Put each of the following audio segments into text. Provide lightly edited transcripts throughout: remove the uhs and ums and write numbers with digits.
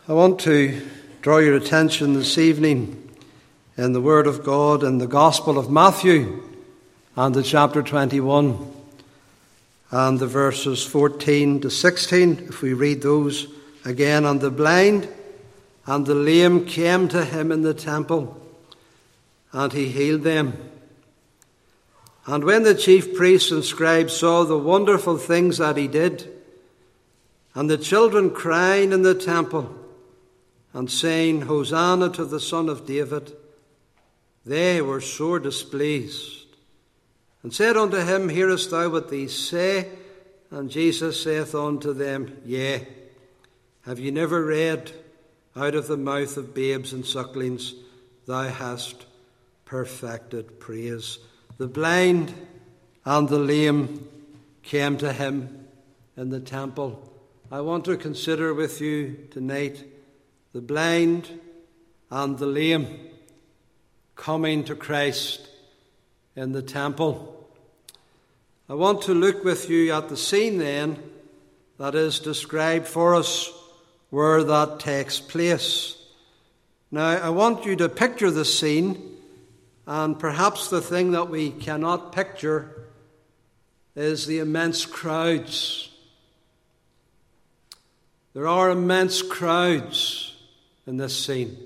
I want to draw your attention this evening in the Word of God in the Gospel of Matthew and the chapter 21 and the verses 14 to 16. If we read those again. And the blind and the lame came to him in the temple, and he healed them. And when the chief priests and scribes saw the wonderful things that he did, and the children crying in the temple, and saying, Hosanna to the Son of David, they were sore displeased, and said unto him, Hearest thou what these say? And Jesus saith unto them, Yea. Have ye never read, Out of the mouth of babes and sucklings thou hast perfected praise? The blind and the lame came to him in the temple. I want to consider with you tonight the blind and the lame coming to Christ in the temple. I want to look with you at the scene then that is described for us where that takes place. Now, I want you to picture the scene, and perhaps the thing that we cannot picture is the immense crowds. There are immense crowds in this scene.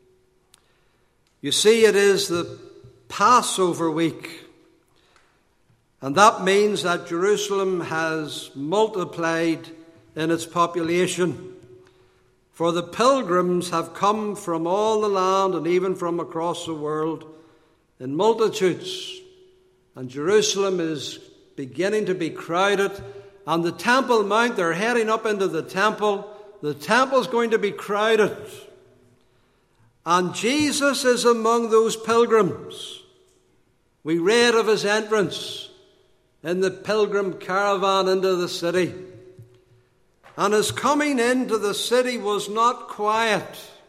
You see, it is the Passover week, and that means that Jerusalem has multiplied in its population. For the pilgrims have come from all the land and even from across the world in multitudes. And Jerusalem is beginning to be crowded. On the Temple Mount, they're heading up into the temple. The temple's going to be crowded. And Jesus is among those pilgrims. We read of his entrance in the pilgrim caravan into the city. And his coming into the city was not quiet.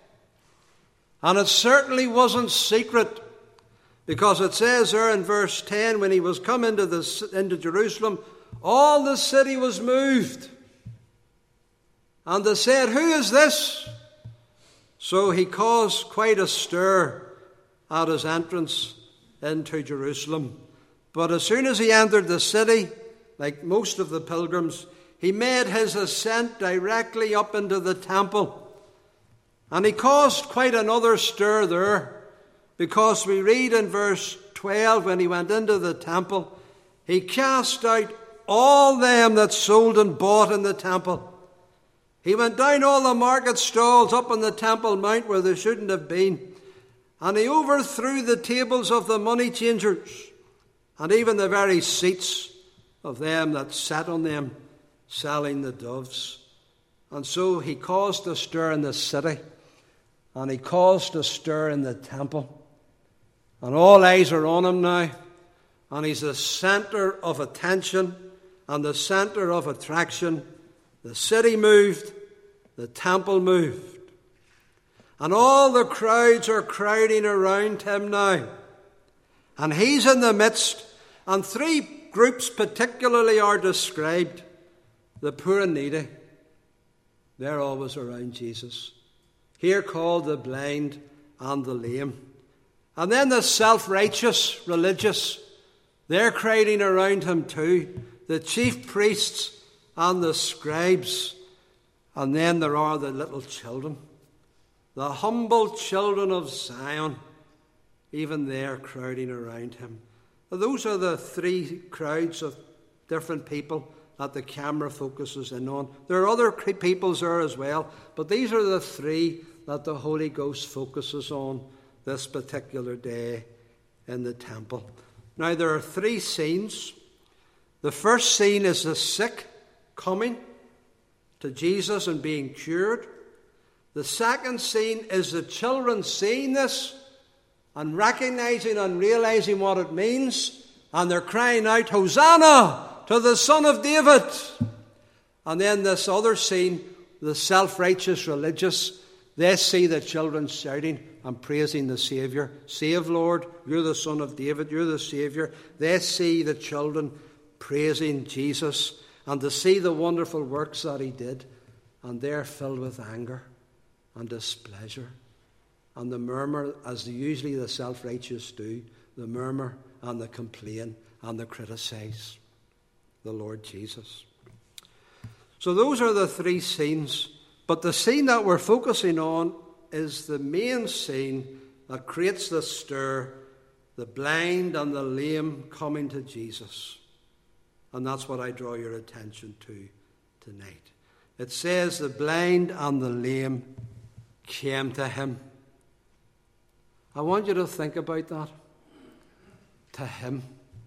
And it certainly wasn't secret. Because it says there in verse 10, when he was come into Jerusalem, all the city was moved. And they said, Who is this? So he caused quite a stir at his entrance into Jerusalem. But as soon as he entered the city, like most of the pilgrims, he made his ascent directly up into the temple. And he caused quite another stir there, because we read in verse 12, when he went into the temple, he cast out all them that sold and bought in the temple. He went down all the market stalls up on the Temple Mount where they shouldn't have been. And he overthrew the tables of the money changers, and even the very seats of them that sat on them, selling the doves. And so he caused a stir in the city, and he caused a stir in the temple. And all eyes are on him now, and he's the center of attention and the center of attraction. The city moved, the temple moved. And all the crowds are crowding around him now. And he's in the midst, and three groups particularly are described. The poor and needy, they're always around Jesus. Here called the blind and the lame. And then the self-righteous religious, they're crowding around him too. The chief priests and the scribes. And then there are the little children, the humble children of Zion. Even they're crowding around him. Those are the three crowds of different people that the camera focuses in on. There are other peoples there as well, but these are the three that the Holy Ghost focuses on this particular day in the temple. Now, there are three scenes. The first scene is the sick coming to Jesus and being cured. The second scene is the children seeing this and recognizing and realizing what it means, and they're crying out, Hosanna to the Son of David. And then this other scene, the self-righteous religious, they see the children shouting and praising the Saviour. Save, Lord, you're the Son of David, you're the Saviour. They see the children praising Jesus and to see the wonderful works that he did, and they're filled with anger. and displeasure and the murmur, as usually the self-righteous do, the murmur and the complain and the criticize the Lord Jesus. So those are the three scenes. But the scene that we're focusing on is the main scene that creates the stir, the blind and the lame coming to Jesus. And that's what I draw your attention to tonight. It says the blind and the lame came to him. I want you to think about that. To him.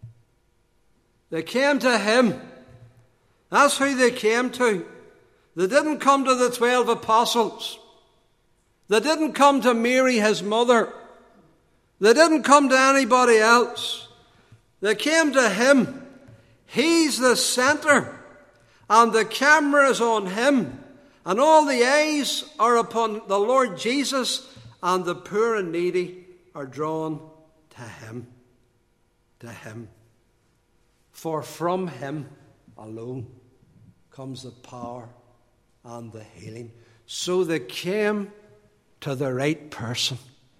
They came to him. That's who they came to. They didn't come to the 12 apostles. They didn't come to Mary, his mother. They didn't come to anybody else. They came to him. He's the center. And the camera is on him. And all the eyes are upon the Lord Jesus. And the poor and needy are drawn to him. To him. For from him alone comes the power and the healing. So they came to the right person.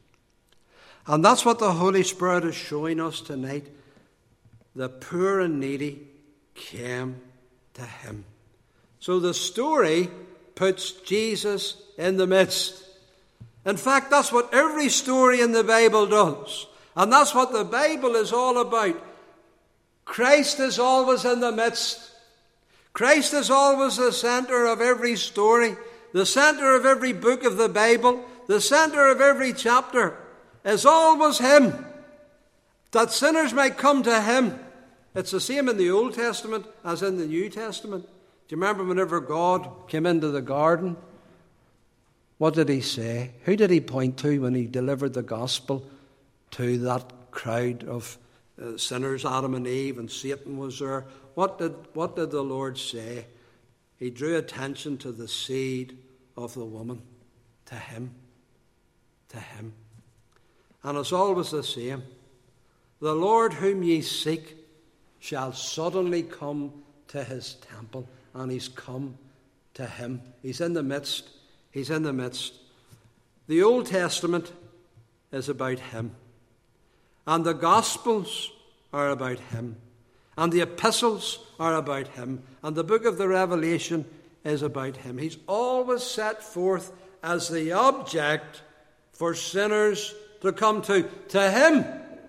And that's what the Holy Spirit is showing us tonight. The poor and needy came to him. So the story puts Jesus in the midst. In fact, that's what every story in the Bible does. And that's what the Bible is all about. Christ is always in the midst. Christ is always the center of every story, the center of every book of the Bible, the center of every chapter is always him, that sinners might come to him. It's the same in the Old Testament as in the New Testament. Do you remember whenever God came into the garden? What did he say? Who did he point to when he delivered the gospel to that crowd of sinners, Adam and Eve, and Satan was there? What did the Lord say? He drew attention to the seed of the woman, to him, to him. And it's always the same. The Lord whom ye seek shall suddenly come to his temple, and he's come to him. He's in the midst. He's in the midst. The Old Testament is about him. And the Gospels are about him. And the epistles are about him. And the book of the Revelation is about him. He's always set forth as the object for sinners to come to. To him.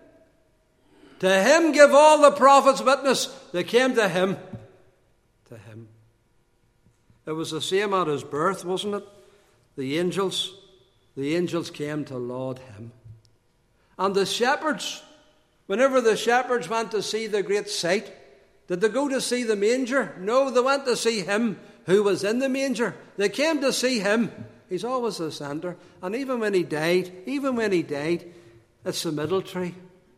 To him give all the prophets witness. They came to him. To him. It was the same at his birth, wasn't it? The angels came to laud him. And the shepherds, whenever the shepherds went to see the great sight, did they go to see the manger? No, they went to see him who was in the manger. They came to see him. He's always the center. And even when he died, it's the middle tree.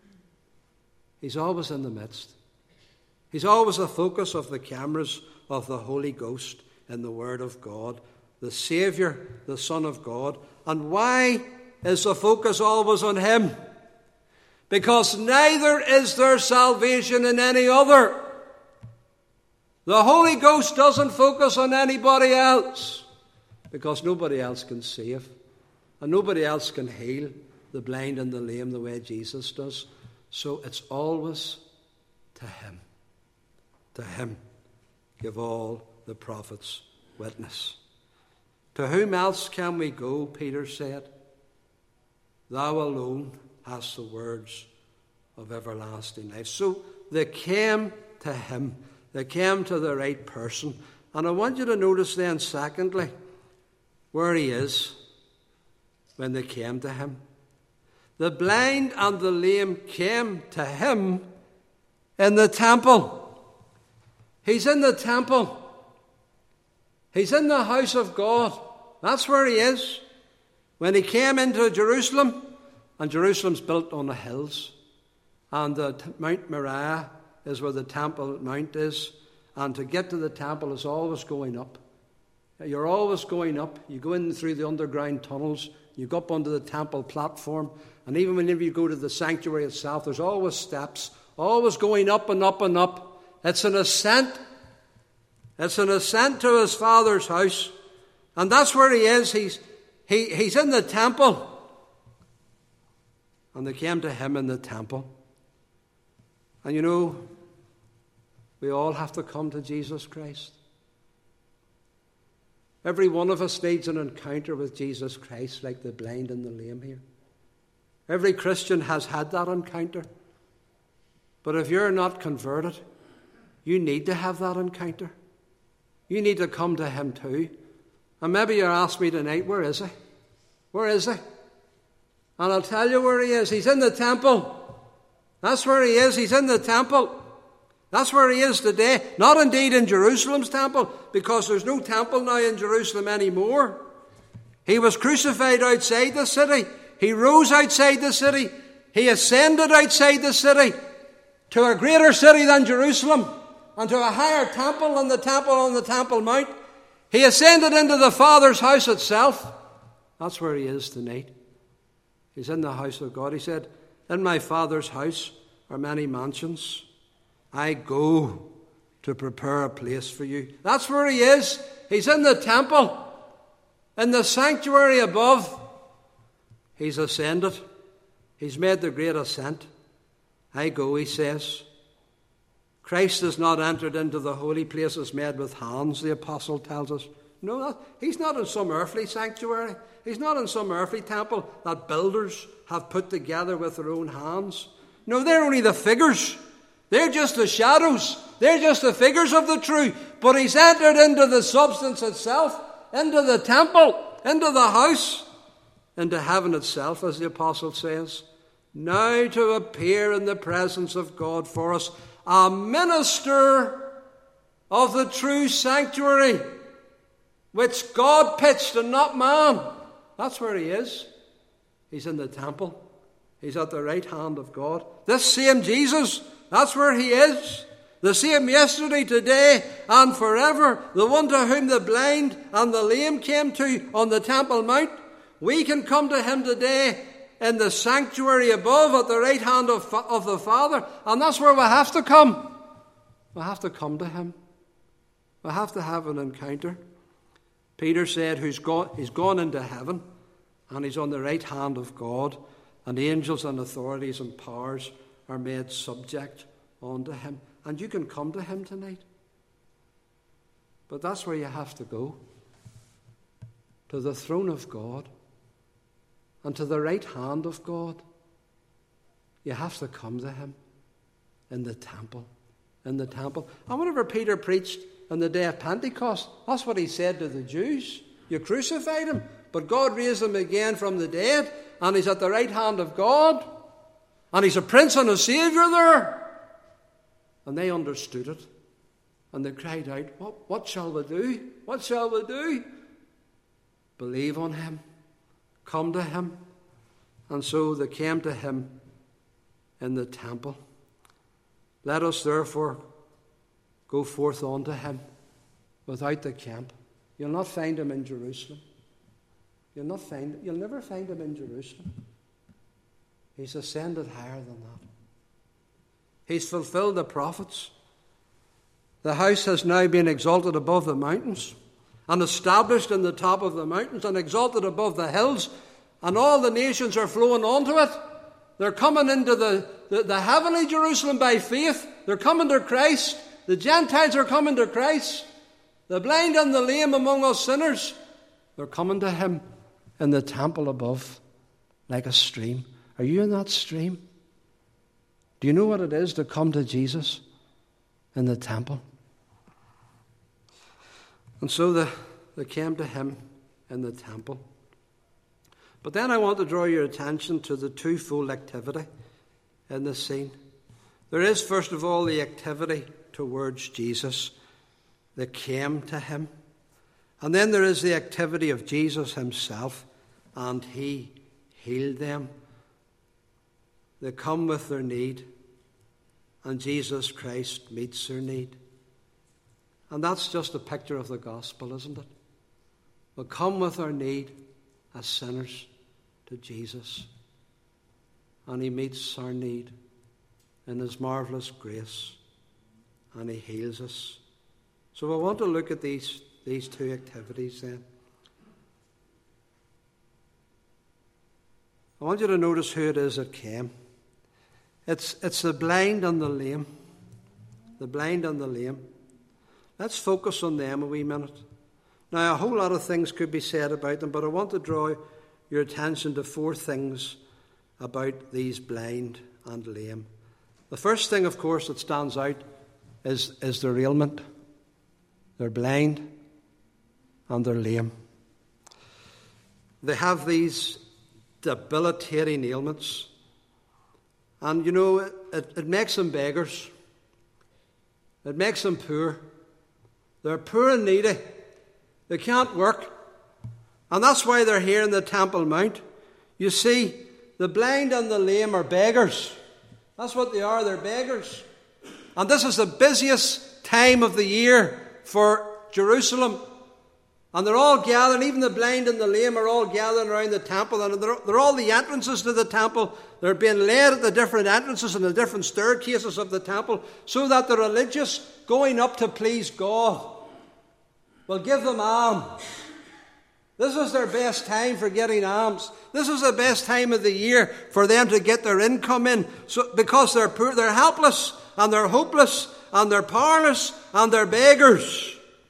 He's always in the midst. He's always the focus of the cameras of the Holy Ghost in the Word of God. The Saviour, the Son of God. And why is the focus always on him? Because neither is there salvation in any other. The Holy Ghost doesn't focus on anybody else, because nobody else can save, and nobody else can heal the blind and the lame the way Jesus does. So it's always to him. To him give all the prophets witness. To whom else can we go, Peter said? Thou alone hast the words of everlasting life. So they came to him. They came to the right person. And I want you to notice then, secondly, where he is when they came to him. The blind and the lame came to him in the temple. He's in the temple. He's in the house of God. That's where he is. When he came into Jerusalem, and Jerusalem's built on the hills, and the Mount Moriah is where the Temple Mount is, and to get to the temple is always going up. You're always going up. You go in through the underground tunnels, you go up onto the temple platform, and even whenever you go to the sanctuary itself, there's always steps, always going up and up and up. It's an ascent. It's an ascent to his Father's house. And that's where he is. He's in the temple. And they came to him in the temple. And you know, we all have to come to Jesus Christ. Every one of us needs an encounter with Jesus Christ, like the blind and the lame here. Every Christian has had that encounter. But if you're not converted, you need to have that encounter. You need to come to him too. And maybe you're asking me tonight, where is he? Where is he? And I'll tell you where he is. He's in the temple. That's where he is. He's in the temple. That's where he is today. Not indeed in Jerusalem's temple, because there's no temple now in Jerusalem anymore. He was crucified outside the city. He rose outside the city. He ascended outside the city to a greater city than Jerusalem and to a higher temple than the temple on the Temple Mount. He ascended into the Father's house itself. That's where he is tonight. He's in the house of God. He said, in my Father's house are many mansions. I go to prepare a place for you. That's where he is. He's in the temple, in the sanctuary above. He's ascended. He's made the great ascent. I go, he says. Christ has not entered into the holy places made with hands, the apostle tells us. No, he's not in some earthly sanctuary. He's not in some earthly temple that builders have put together with their own hands. No, they're only the figures. They're just the shadows. They're just the figures of the truth. But he's entered into the substance itself, into the temple, into the house, into heaven itself, as the apostle says. Now to appear in the presence of God for us, a minister of the true sanctuary, which God pitched and not man. That's where he is. He's in the temple. He's at the right hand of God. This same Jesus, that's where he is. The same yesterday, today, and forever. The one to whom the blind and the lame came to on the Temple Mount. We can come to him today in the sanctuary above at the right hand of the Father. And that's where we have to come. We have to come to him. We have to have an encounter. Peter said he's gone into heaven and he's on the right hand of God, and the angels and authorities and powers are made subject unto him. And you can come to him tonight. But that's where you have to go. To the throne of God and to the right hand of God. You have to come to him in the temple. In the temple. And whenever Peter preached on the day of Pentecost, that's what he said to the Jews. You crucified him, but God raised him again from the dead, and he's at the right hand of God, and he's a prince and a saviour there. And they understood it, and they cried out, what shall we do? What shall we do? Believe on him. Come to him. And so they came to him in the temple. Let us therefore go forth unto him without the camp. You'll not find him in Jerusalem. You'll never find him in Jerusalem. He's ascended higher than that. He's fulfilled the prophets. The house has now been exalted above the mountains and established in the top of the mountains and exalted above the hills, and all the nations are flowing onto it. They're coming into the heavenly Jerusalem by faith. They're coming to Christ. The Gentiles are coming to Christ. The blind and the lame among us sinners, they're coming to him in the temple above like a stream. Are you in that stream? Do you know what it is to come to Jesus in the temple? And so they came to him in the temple. But then I want to draw your attention to the twofold activity in this scene. There is, first of all, the activity towards Jesus that came to him. And then there is the activity of Jesus himself, and he healed them. They come with their need, and Jesus Christ meets their need. And that's just a picture of the gospel, isn't it? We come with our need as sinners to Jesus, and he meets our need in his marvelous grace, and he heals us. So I want to look at these two activities then. I want you to notice who it is that came. It's the blind and the lame. The blind and the lame. Let's focus on them a wee minute. Now, a whole lot of things could be said about them, but I want to draw your attention to 4 things about these blind and lame. The first thing, of course, that stands out is their ailment. They're blind and they're lame. They have these debilitating ailments. And, it makes them beggars. It makes them poor. They're poor and needy. They can't work. And that's why they're here in the Temple Mount. You see, the blind and the lame are beggars. That's what they are. They're beggars. And this is the busiest time of the year for Jerusalem. And they're all gathered, even the blind and the lame are all gathered around the temple. And they're all the entrances to the temple. They're being led at the different entrances and the different staircases of the temple, so that the religious going up to please God will give them alms. This is their best time for getting alms. This is the best time of the year for them to get their income in. So, because they're poor, they're helpless, and they're hopeless, and they're powerless, and they're beggars.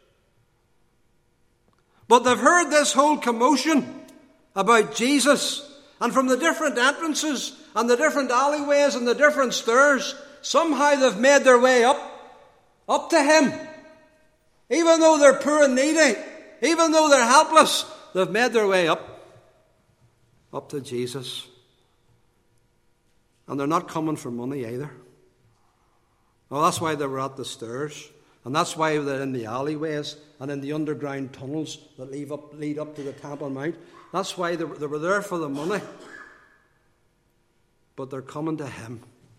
But they've heard this whole commotion about Jesus, and from the different entrances and the different alleyways and the different stairs, somehow they've made their way up to him. Even though they're poor and needy, even though they're helpless, they've made their way up to Jesus. And they're not coming for money either. Well, that's why they were at the stairs. And that's why they're in the alleyways and in the underground tunnels that lead up to the Temple Mount. That's why they were there for the money. But they're coming to him,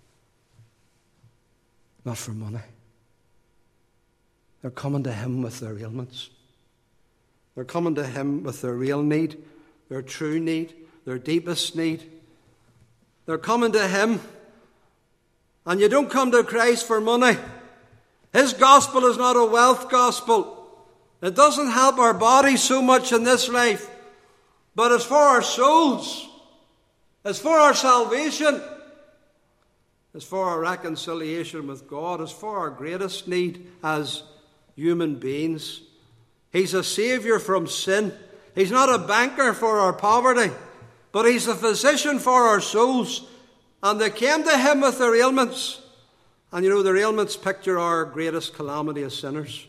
not for money. They're coming to him with their ailments. They're coming to him with their real need, their true need, their deepest need. They're coming to him. And you don't come to Christ for money. His gospel is not a wealth gospel. It doesn't help our bodies so much in this life, but it's for our souls. It's for our salvation. It's for our reconciliation with God. It's for our greatest need as human beings. He's a saviour from sin. He's not a banker for our poverty, but he's a physician for our souls. And they came to him with their ailments. And their ailments picture our greatest calamity as sinners.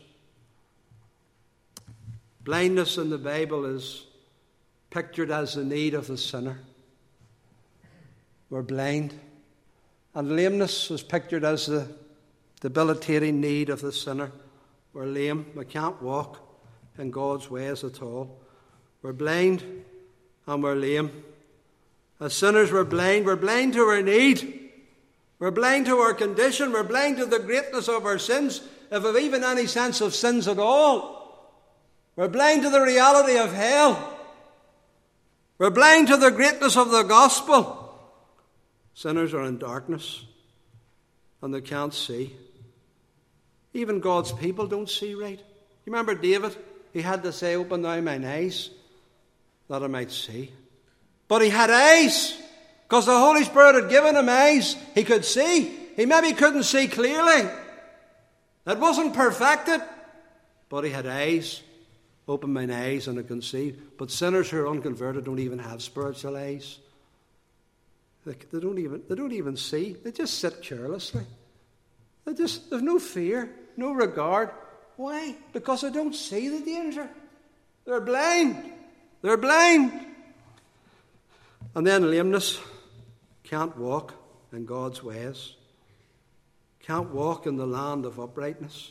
Blindness in the Bible is pictured as the need of the sinner. We're blind. And lameness is pictured as the debilitating need of the sinner. We're lame. We can't walk in God's ways at all. We're blind and we're lame. As sinners, we're blind. We're blind to our need. We're blind to our condition. We're blind to the greatness of our sins, if we've even any sense of sins at all. We're blind to the reality of hell. We're blind to the greatness of the gospel. Sinners are in darkness, and they can't see. Even God's people don't see right. You remember David? He had to say, "Open thou mine eyes, that I might see." But he had eyes. Because the Holy Spirit had given him eyes, he could see. He maybe couldn't see clearly. It wasn't perfected, but he had eyes. Open mine eyes and I can see. But sinners who are unconverted don't even have spiritual eyes. They don't even see. They just sit carelessly. They've no fear, no regard. Why? Because they don't see the danger. They're blind. They're blind. And then lameness. Can't walk in God's ways. Can't walk in the land of uprightness.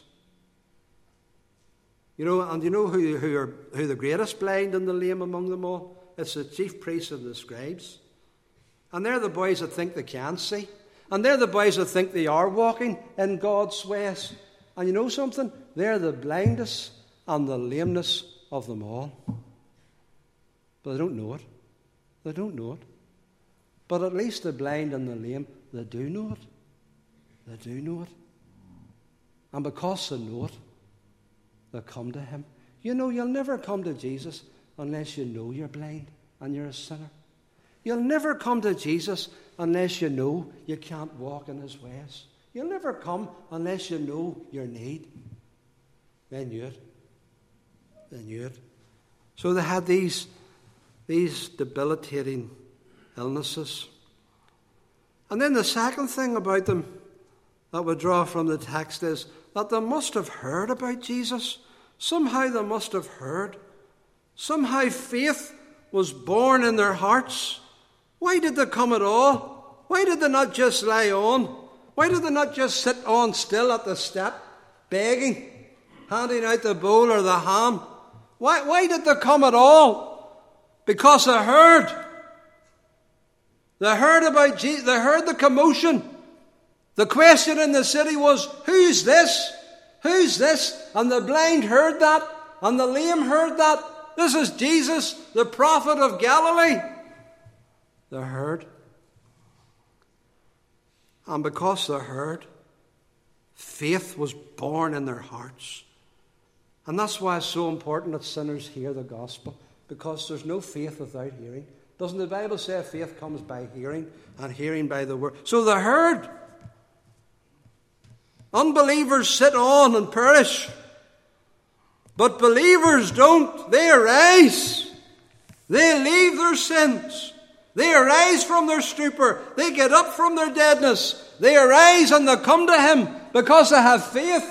You know who the greatest blind and the lame among them all? It's the chief priests and the scribes. And they're the boys that think they can see. And they're the boys that think they are walking in God's ways. And you know something? They're the blindest and the lameness of them all. But they don't know it. They don't know it. But at least the blind and the lame, they do know it. They do know it. And because they know it, they come to him. You'll never come to Jesus unless you know you're blind and you're a sinner. You'll never come to Jesus unless you know you can't walk in his ways. You'll never come unless you know your need. They knew it. They knew it. So they had these debilitating illnesses. And then the second thing about them that we draw from the text is that they must have heard about Jesus. Somehow they must have heard. Somehow faith was born in their hearts. Why did they come at all? Why did they not just lie on? Why did they not just sit on still at the step, begging, handing out the bowl or the ham? Why did they come at all? Because they heard. They heard about Jesus. They heard the commotion. The question in the city was, who's this? Who's this? And the blind heard that, and the lame heard that. This is Jesus, the prophet of Galilee. They heard. And because they heard, faith was born in their hearts. And that's why it's so important that sinners hear the gospel, because there's no faith without hearing. Doesn't the Bible say faith comes by hearing, and hearing by the word? So they heard. Unbelievers sit on and perish. But believers don't. They arise. They leave their sins. They arise from their stupor. They get up from their deadness. They arise and they come to him because they have faith.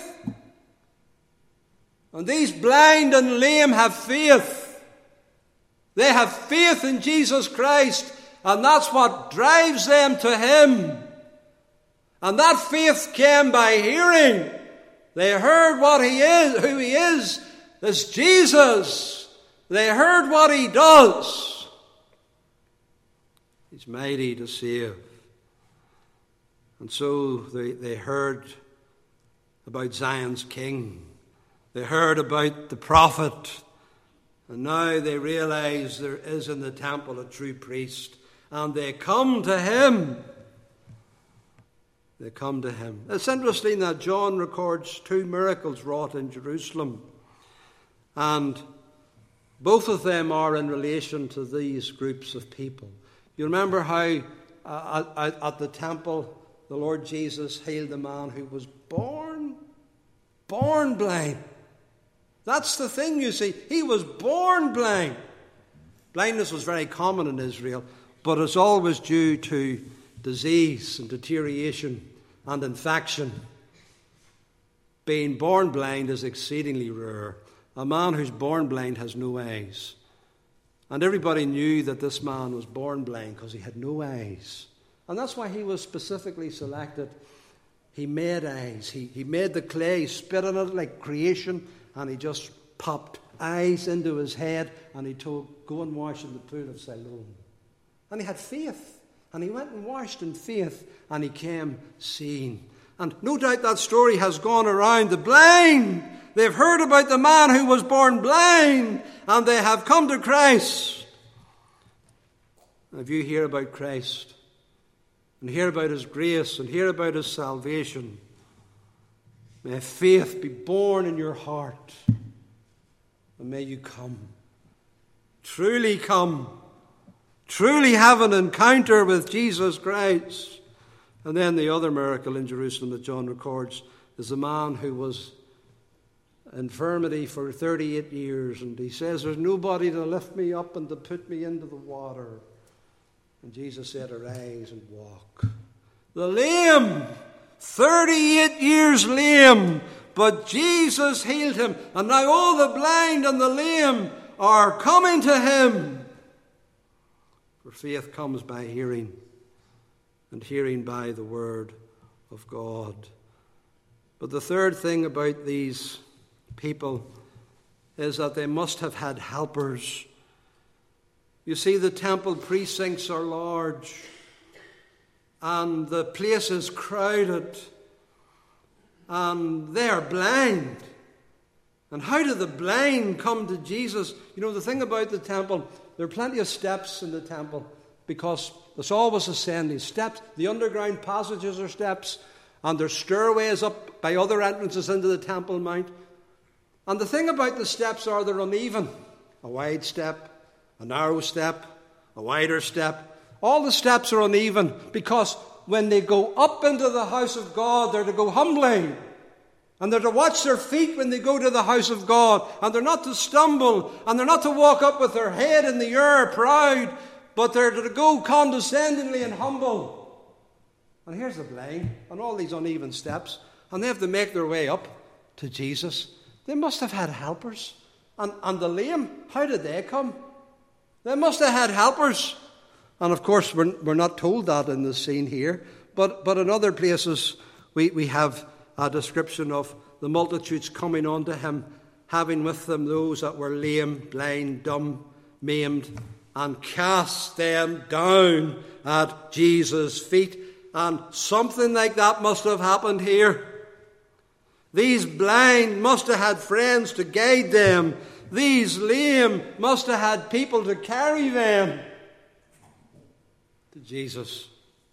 And these blind and lame have faith. They have faith in Jesus Christ, and that's what drives them to him. And that faith came by hearing. They heard what he is, who he is. It's Jesus. They heard what he does. He's mighty to save. And so they heard about Zion's king. They heard about the prophet. And now they realize there is in the temple a true priest. And they come to him. They come to him. It's interesting that John records 2 miracles wrought in Jerusalem. And both of them are in relation to these groups of people. You remember how at the temple the Lord Jesus healed the man who was born blind. That's the thing, you see. He was born blind. Blindness was very common in Israel, but it's always due to disease and deterioration and infection. Being born blind is exceedingly rare. A man who's born blind has no eyes. And everybody knew that this man was born blind because he had no eyes. And that's why he was specifically selected. He made eyes. He made the clay, he spit on it like creation, and he just popped eyes into his head, and he told, go and wash in the pool of Siloam. And he had faith. And he went and washed in faith, and he came seeing. And no doubt that story has gone around. The blind, they've heard about the man who was born blind, and they have come to Christ. And if you hear about Christ, and hear about his grace, and hear about his salvation, may faith be born in your heart, and may you come. Truly come. Truly have an encounter with Jesus Christ. And then the other miracle in Jerusalem that John records is a man who was infirmity for 38 years. And he says, there's nobody to lift me up and to put me into the water. And Jesus said, arise and walk. The lame, 38 years lame, but Jesus healed him. And now all the blind and the lame are coming to him. For faith comes by hearing, and hearing by the word of God. But the third thing about these people is that they must have had helpers. You see, the temple precincts are large, and the place is crowded, and they are blind. And how do the blind come to Jesus? You know, the thing about the temple, there are plenty of steps in the temple because there's always ascending steps. The underground passages are steps, and there's stairways up by other entrances into the Temple Mount. And the thing about the steps are they're uneven. A wide step, a narrow step, a wider step. All the steps are uneven because when they go up into the house of God, they're to go humbly. And they're to watch their feet when they go to the house of God. And they're not to stumble. And they're not to walk up with their head in the air, proud. But they're to go condescendingly and humble. And here's the blind on all these uneven steps. And they have to make their way up to Jesus. They must have had helpers. And the lame, how did they come? They must have had helpers. And of course, we're not told that in the scene here. But in other places, we have a description of the multitudes coming unto him, having with them those that were lame, blind, dumb, maimed, and cast them down at Jesus' feet. And something like that must have happened here. These blind must have had friends to guide them. These lame must have had people to carry them to Jesus.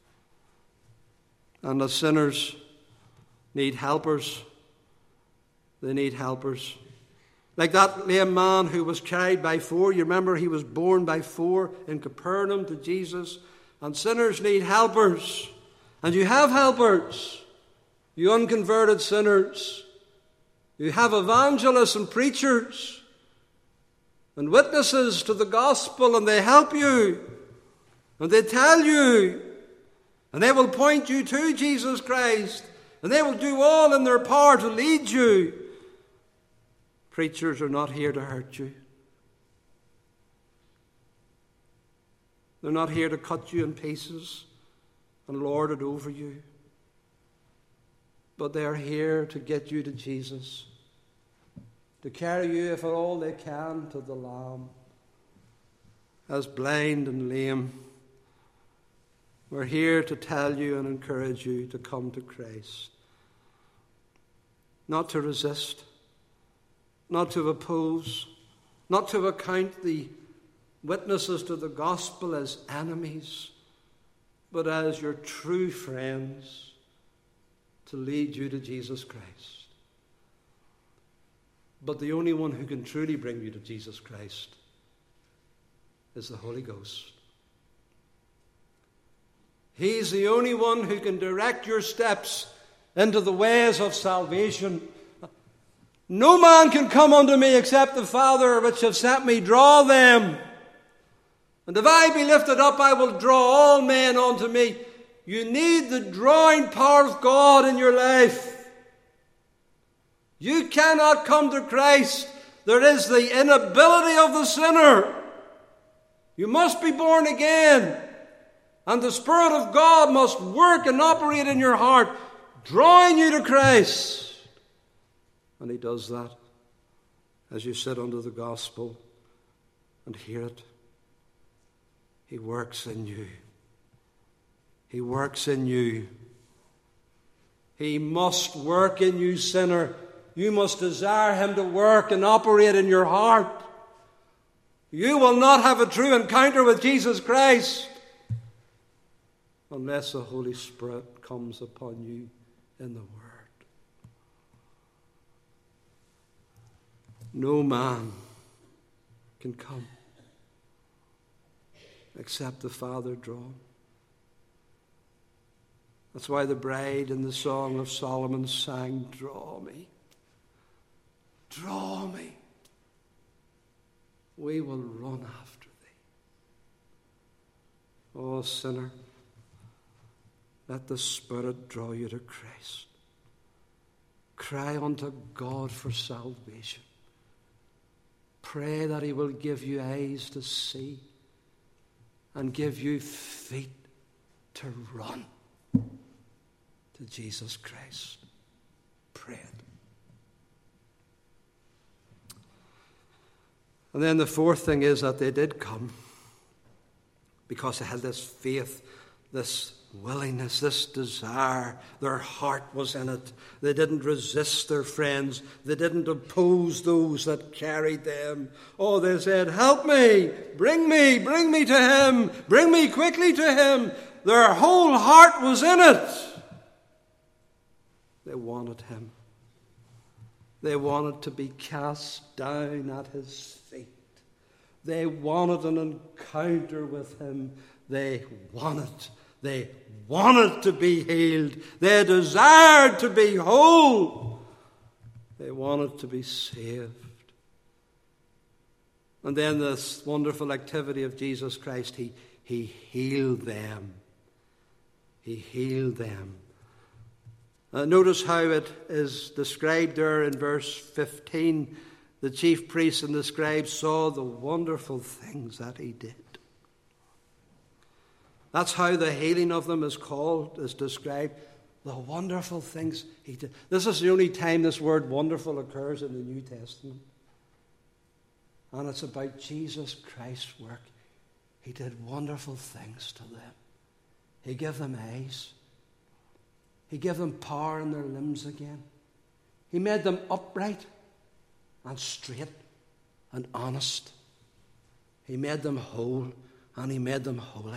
And the sinners need helpers. They need helpers. Like that lame man who was carried by four. You remember he was borne by four in Capernaum to Jesus. And sinners need helpers. And you have helpers. You unconverted sinners. You have evangelists and preachers and witnesses to the gospel, and they help you. And they tell you. And they will point you to Jesus Christ. And they will do all in their power to lead you. Preachers are not here to hurt you. They're not here to cut you in pieces and lord it over you. But they are here to get you to Jesus. To carry you, if at all they can, to the Lamb. As blind and lame, we're here to tell you and encourage you to come to Christ. Not to resist, not to oppose, not to account the witnesses to the gospel as enemies, but as your true friends to lead you to Jesus Christ. But the only one who can truly bring you to Jesus Christ is the Holy Ghost. He's the only one who can direct your steps into the ways of salvation. No man can come unto me except the Father which hath sent me draw them. And if I be lifted up, I will draw all men unto me. You need the drawing power of God in your life. You cannot come to Christ. There is the inability of the sinner. You must be born again. And the Spirit of God must work and operate in your heart, drawing you to Christ. And He does that as you sit under the gospel and hear it. He works in you. He works in you. He must work in you, sinner. You must desire Him to work and operate in your heart. You will not have a true encounter with Jesus Christ unless the Holy Spirit comes upon you in the Word. No man can come except the Father draw. That's why the bride in the Song of Solomon sang, "Draw me, draw me. We will run after thee." Oh, sinner, let the Spirit draw you to Christ. Cry unto God for salvation. Pray that He will give you eyes to see and give you feet to run to Jesus Christ. Pray it. And then the fourth thing is that they did come because they had this faith, this willingness, this desire. Their heart was in it. They didn't resist their friends. They didn't oppose those that carried them. Oh, they said, "Help me, bring me to Him, bring me quickly to Him." Their whole heart was in it. They wanted Him. They wanted to be cast down at His feet. They wanted an encounter with Him. They wanted to be healed. They desired to be whole. They wanted to be saved. And then this wonderful activity of Jesus Christ, He healed them. He healed them. Notice how it is described there in verse 15. The chief priests and the scribes saw the wonderful things that He did. That's how the healing of them is described. The wonderful things He did. This is the only time this word wonderful occurs in the New Testament. And it's about Jesus Christ's work. He did wonderful things to them. He gave them eyes. He gave them power in their limbs again. He made them upright and straight and honest. He made them whole and He made them holy.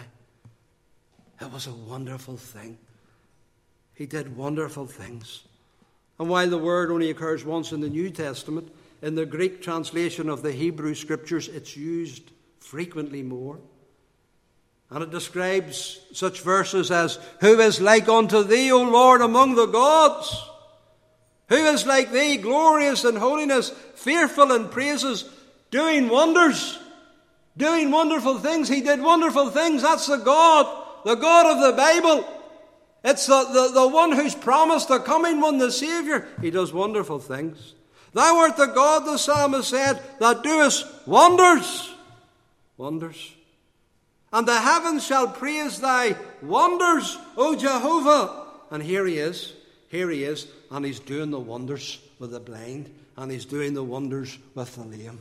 It was a wonderful thing. He did wonderful things. And while the word only occurs once in the New Testament, in the Greek translation of the Hebrew Scriptures, it's used frequently more. And it describes such verses as, "Who is like unto thee, O Lord, among the gods? Who is like thee, glorious in holiness, fearful in praises, doing wonders?" Doing wonderful things. He did wonderful things. That's the God of the Bible. It's the one who's promised the coming one, the Saviour. He does wonderful things. Thou art the God, the psalmist said, that doest wonders. Wonders. And the heavens shall praise thy wonders, O Jehovah. And here he is, and he's doing the wonders with the blind, and he's doing the wonders with the lame.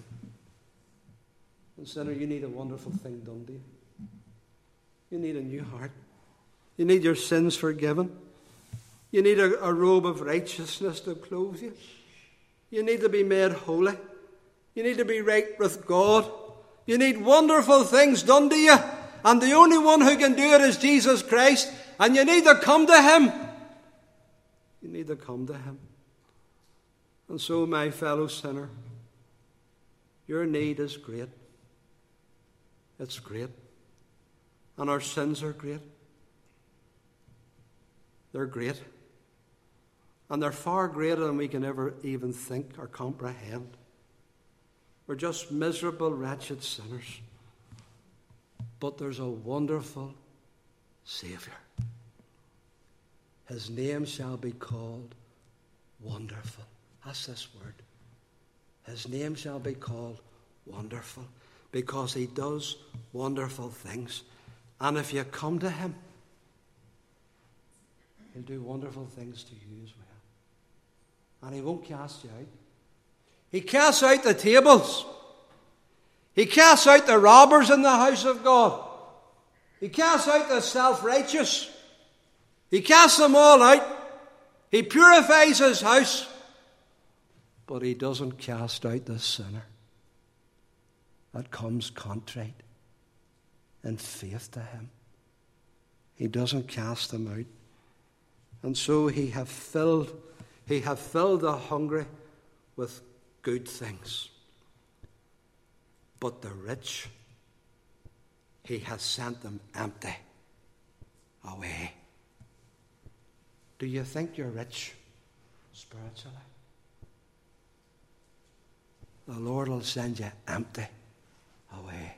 And sinner, you need a wonderful thing done to you. You need a new heart. You need your sins forgiven. You need a robe of righteousness to clothe you. You need to be made holy. You need to be right with God. You need wonderful things done to you. And the only one who can do it is Jesus Christ. And you need to come to Him. You need to come to Him. And so, my fellow sinner, your need is great. It's great. And our sins are great. They're great. And they're far greater than we can ever even think or comprehend. We're just miserable, wretched sinners. But there's a wonderful Saviour. His name shall be called Wonderful. That's this word. His name shall be called Wonderful, because He does wonderful things. And if you come to Him, He'll do wonderful things to you as well. And He won't cast you out. He casts out the tables. He casts out the robbers in the house of God. He casts out the self-righteous. He casts them all out. He purifies His house. But He doesn't cast out the sinner that comes contrite in faith to Him. He doesn't cast them out. And so He hath filled the hungry with good things. But the rich, He has sent them empty away. Do you think you're rich spiritually? The Lord will send you empty away.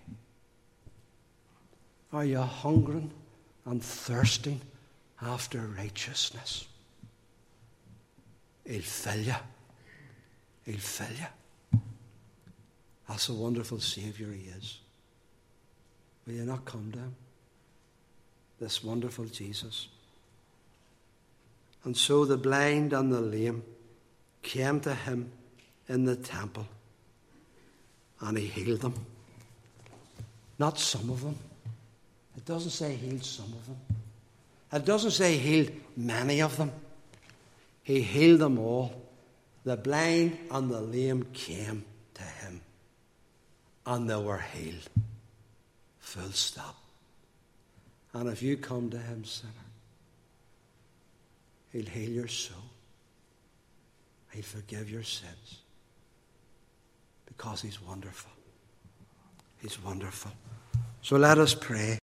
Are you hungering and thirsting after righteousness? He'll fill you. He'll fill you. That's a wonderful Saviour He is. Will you not come to Him? This wonderful Jesus. And so the blind and the lame came to Him in the temple, and He healed them. Not some of them. It doesn't say He healed some of them. It doesn't say He healed many of them. He healed them all. The blind and the lame came to Him, and they were healed. Full stop. And if you come to Him, sinner, He'll heal your soul. He'll forgive your sins. Because He's wonderful. He's wonderful. So let us pray.